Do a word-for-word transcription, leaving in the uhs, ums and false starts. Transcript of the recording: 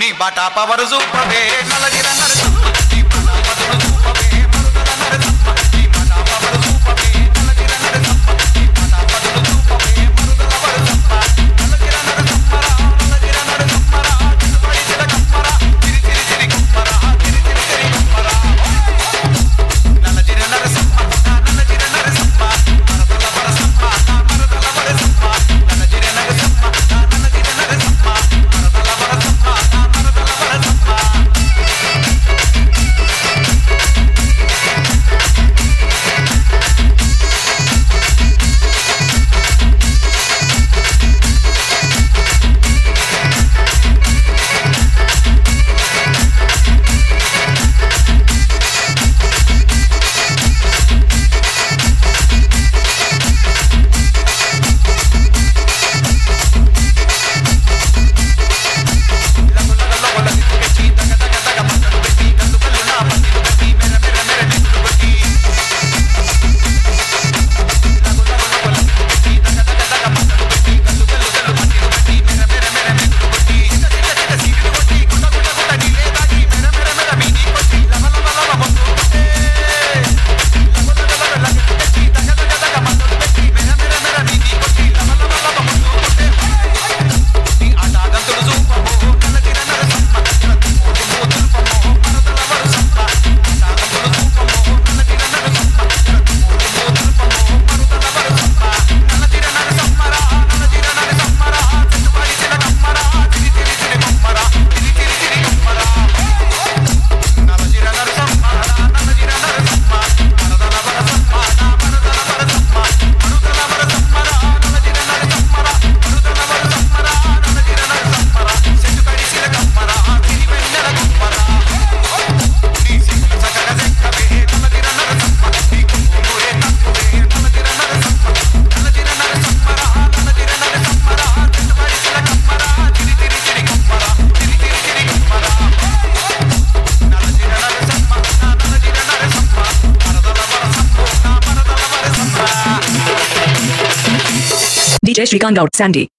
నీ Bata power చూపవే నలగిర నరసమ్మ నీ బాటా పవరు చూపవే మరుదల నరసమ్మ నీ బాటా పవరు చూపవే నలగిర నరసమ్మ నీ బాటా పవరు చూపవే మరుదల వరసమ్మ నలగిర నరసమ్మరా నలగిర నరసమ్మరా చిరుపడి చిలకమ్మరా చిరి చిరి చిరి కమ్మరా చిరి చిరి చిరి కమ్మరా నలగిర నరసమ్మ నలగిర నరసమ్మ మరుదల వరసమ్మ మరుదల వరసమ్మ నలగిర నరసమ్మ నలగిర నరసమ్మ మరుదల వరసమ్మ మరుదల వరసమ్మ D J Shrikant Gaud, Sandy.